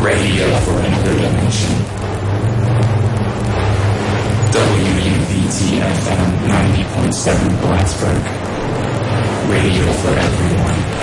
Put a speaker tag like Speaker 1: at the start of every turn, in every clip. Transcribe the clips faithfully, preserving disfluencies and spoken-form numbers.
Speaker 1: Radio for another dimension. W U V T F M ninety point seven Plattsburgh. Radio for everyone.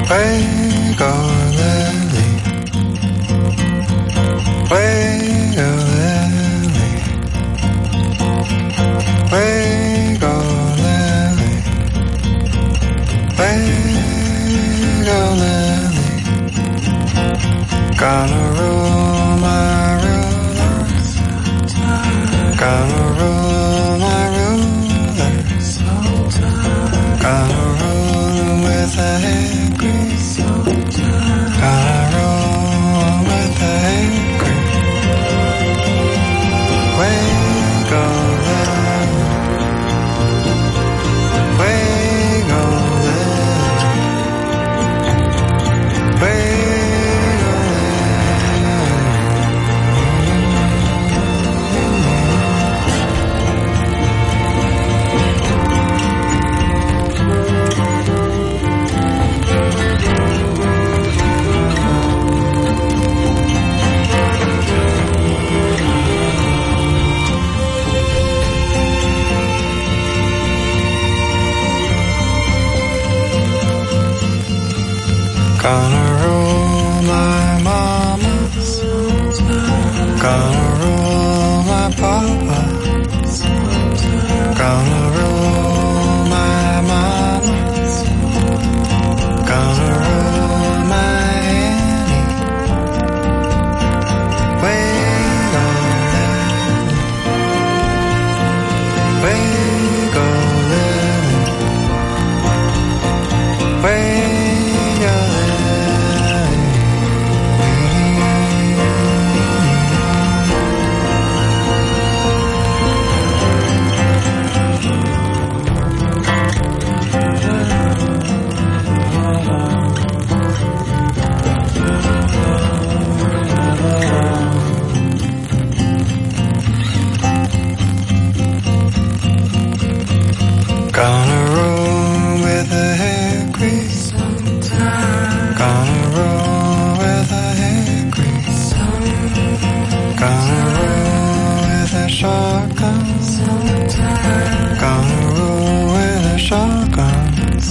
Speaker 2: Wago Lily, Wago Lily, Wago Lily, Wago Lily. Gotta rule my rulers, gotta rule my rulers, gotta rule with a head grease, gotta rule with a head grease. Wago Lily, Wago Lily, Wago. Gonna rule my mamas, gonna rule my papas, gonna rule my mamas, gonna rule my Annie. Wago Lily, Wago Lily, Wago Lily. Gonna roll with a hair grease, gonna roll with a hair grease, gonna roll with a shotgun, gonna roll with a shotgun,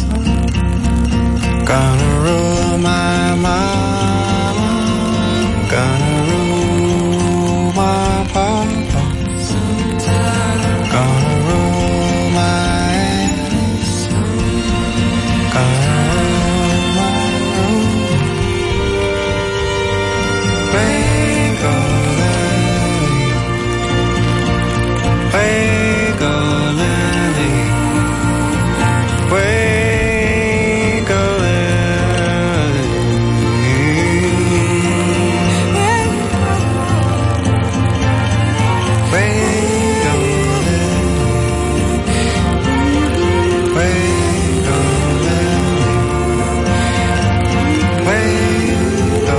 Speaker 2: gonna roll my mama, gonna roll my papa, gonna roll my Wago Lily, Wago Lily, Wago Lily, Wago Lily, Wago Lily, Wago.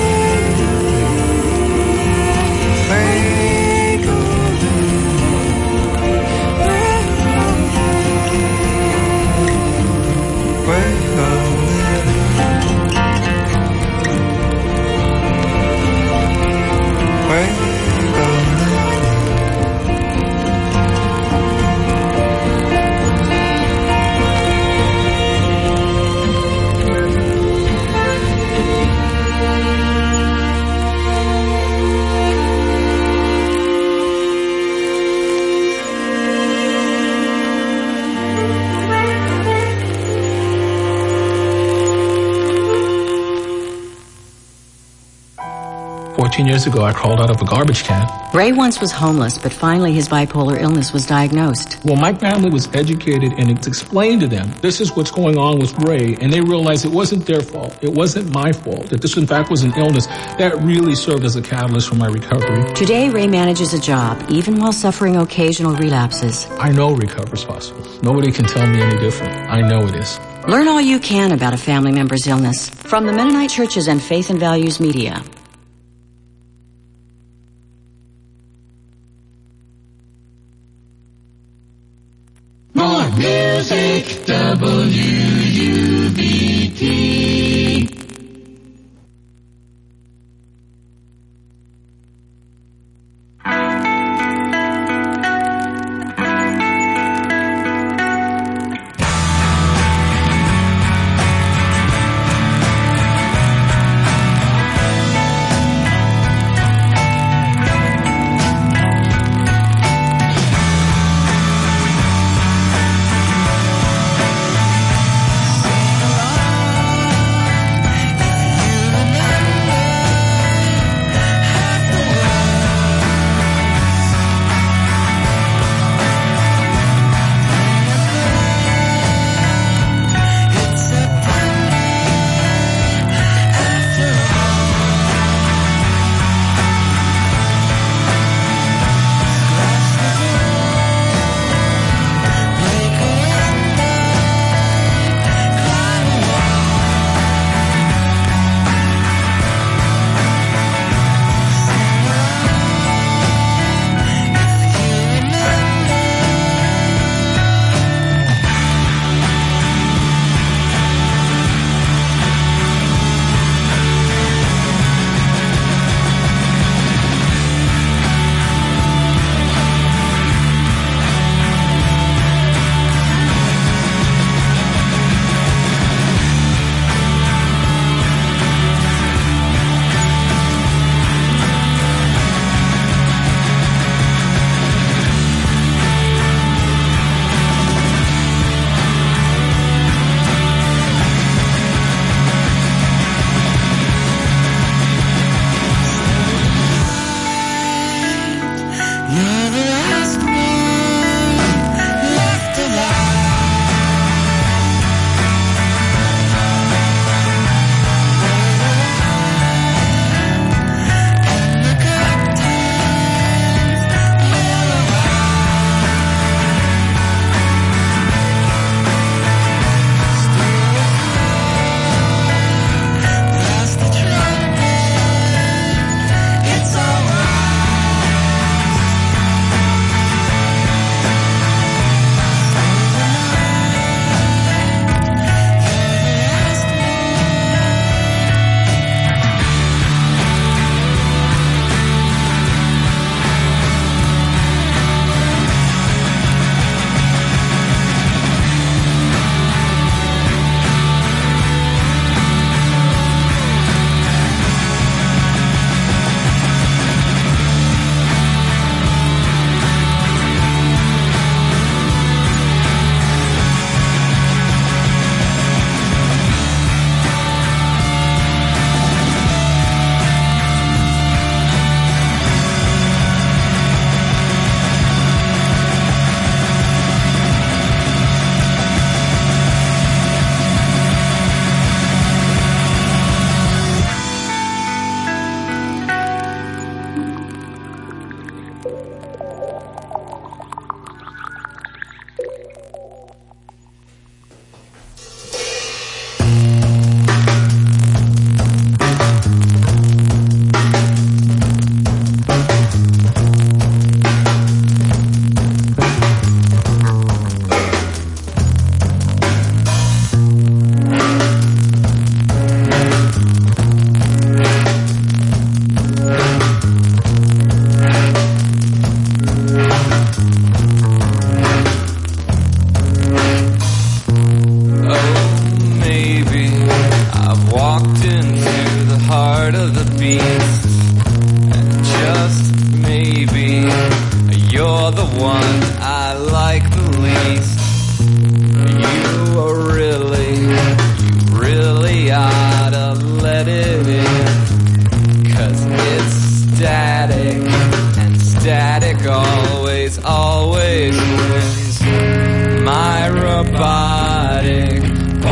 Speaker 3: fourteen years ago, I crawled out of a garbage can.
Speaker 4: Ray once was homeless, but finally his bipolar illness was diagnosed.
Speaker 3: Well, my family was educated, and it's explained to them, this is what's going on with Ray, and they realized it wasn't their fault. It wasn't my fault. That this, in fact, was an illness that really served as a catalyst for my recovery.
Speaker 4: Today, Ray manages a job, even while suffering occasional relapses.
Speaker 3: I know recovery's possible. Nobody can tell me any different. I know it is.
Speaker 4: Learn all you can about a family member's illness from the Mennonite Churches and Faith and Values Media.
Speaker 1: More music, W U B T.
Speaker 5: beast. And just maybe you're the one I like the least. You are really, you really ought to let it in. Cause it's static, and static always, always wins. My robotic,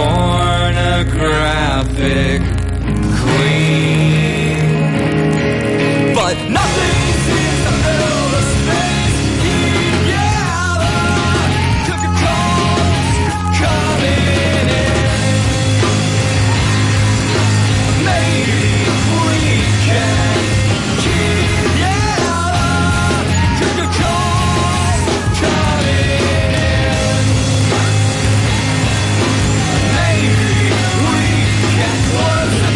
Speaker 5: pornographic queen. But nothing seems to fill the space. Yeah, the Coca-Cola's coming in. Maybe we can keep, yeah, the Coca-Cola's coming in. Maybe we can close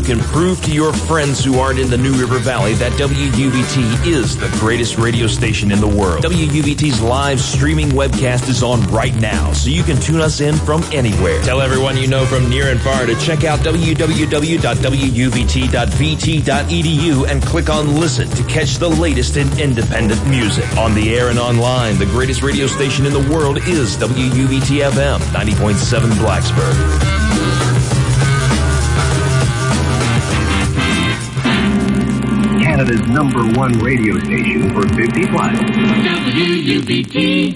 Speaker 6: can prove to your friends who aren't in the New River Valley that W U B T is the greatest radio station in the world. W U B T's live streaming webcast is on right now, so you can tune us in from anywhere. Tell everyone you know from near and far to check out w w w dot w u b t dot v t dot e d u and click on Listen to catch the latest in independent music. On the air and online, the greatest radio station in the world is W U B T F M, ninety point seven Blacksburg.
Speaker 7: Canada's number one radio station for fifty plus.
Speaker 1: W U B T.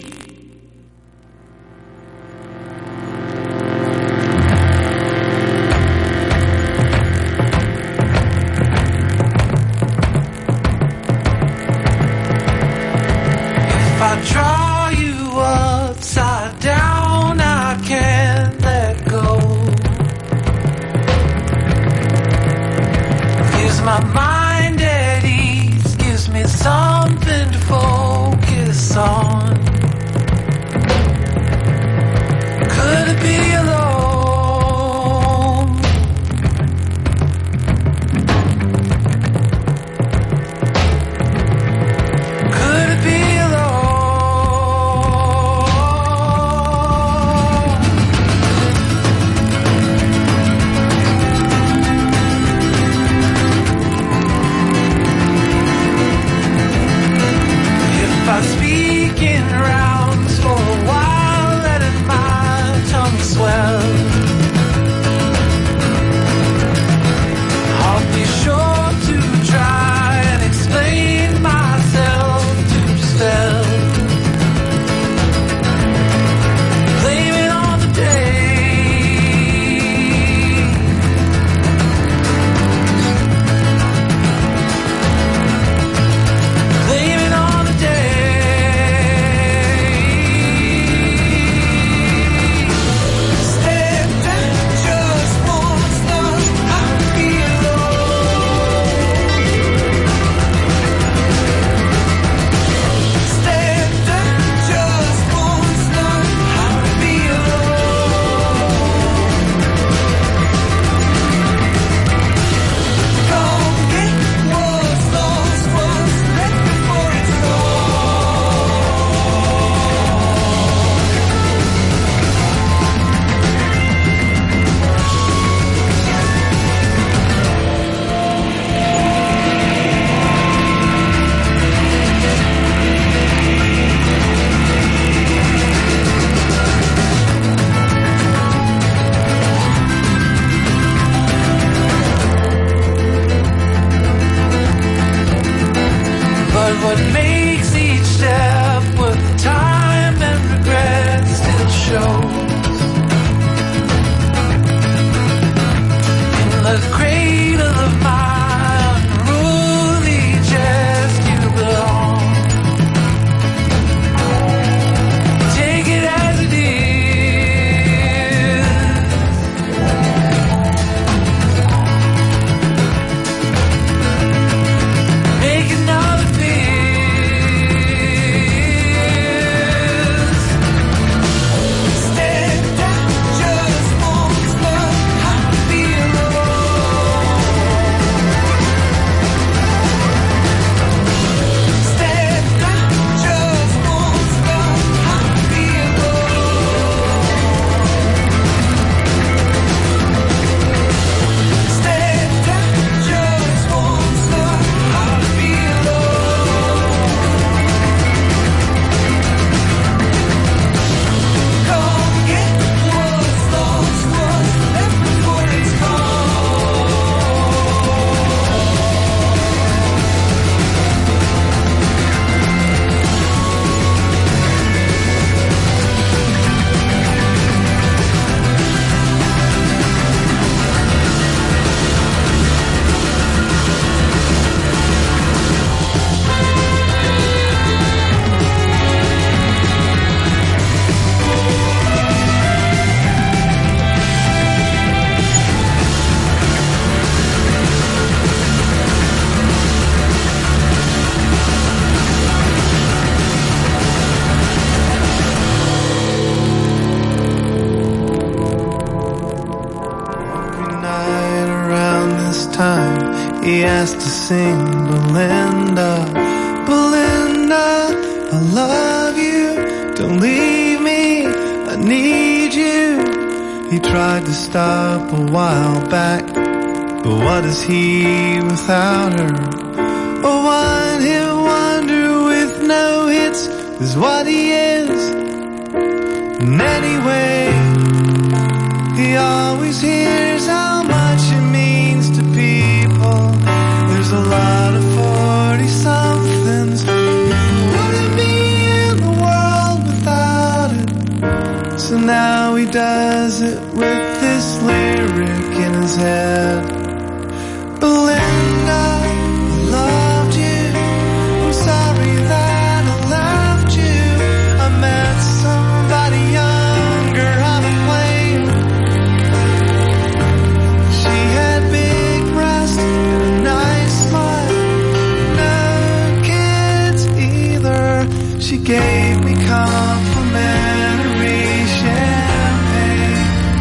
Speaker 5: If I draw you upside down, I can't let go. Gives my mind at ease, gives me something to focus on. Could it be alone? Could it be alone?
Speaker 2: has to sing Belinda, Belinda, I love you, don't leave me, I need you. He tried to stop a while back, but what is he without her? A one-hit wonder with no hits is what he is. And anyway, he always hears how much it means to people. There's a lot of forty-somethings who wouldn't be in the world without it. So now he does it with this lyric in his head. Belinda, I loved you, I'm sorry that I left you. I met somebody younger on a plane. She had big breasts and a nice smile, no kids either. She gave me complimentary champagne.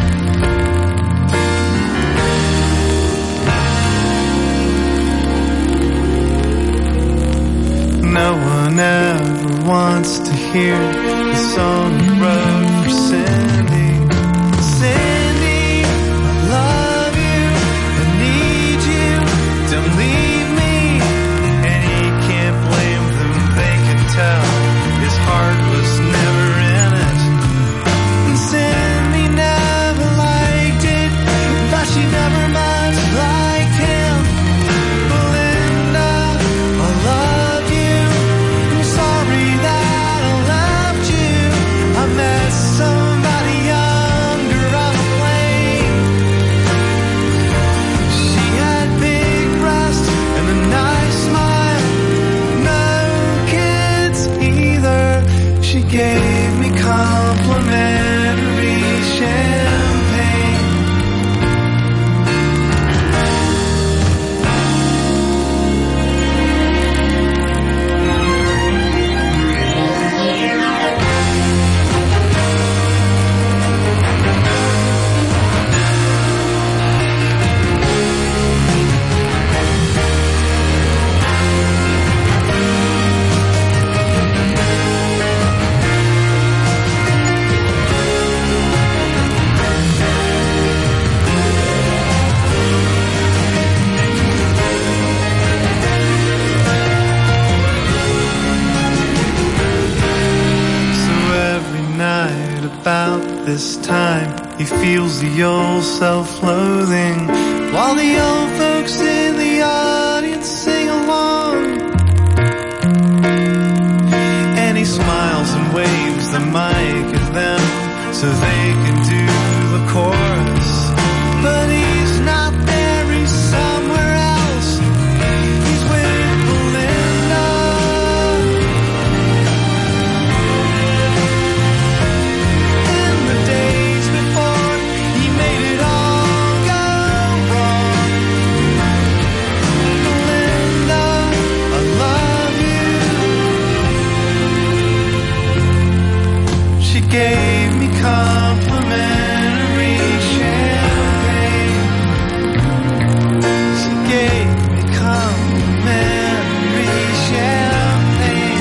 Speaker 2: No one ever wants to hear the song he wrote for Cindy. Cindy, I love you, I need you, don't leave me. And he can't blame them, they can tell his heart was never in it. And Cindy never liked it, thought she never much liked him. Belinda, I love you, I'm sorry that I left you. I met somebody younger on a plane. She had big breasts and a nice smile, no kids either. She gave me complimentary champagne. So every night about this time, he feels the old self-loathing, while the old folks in the audience sing along. And he smiles and waves the mic at them so they can do the chorus. But he's not there, he's somewhere else. He's with Belinda. In the days before he made it all go wrong. Belinda, I love you. She gave me complimentary champagne. She gave me complimentary champagne.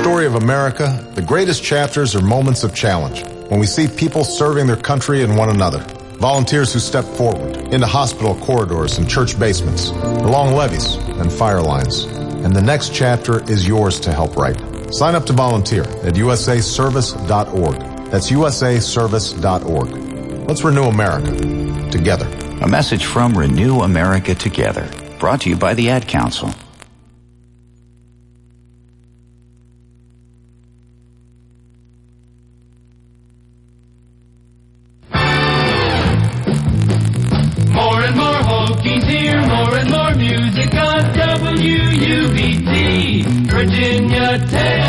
Speaker 8: story of America, the greatest chapters are moments of challenge, when we see people serving their country and one another. Volunteers who step forward into hospital corridors and church basements, along levees and fire lines. And the next chapter is yours to help write. Sign up to volunteer at u s a service dot org. That's u s a service dot org. Let's renew America together.
Speaker 9: A message from Renew America Together, brought to you by the Ad Council.
Speaker 5: More and more Hokies here, more and more music on W U B T. Virginia Tech.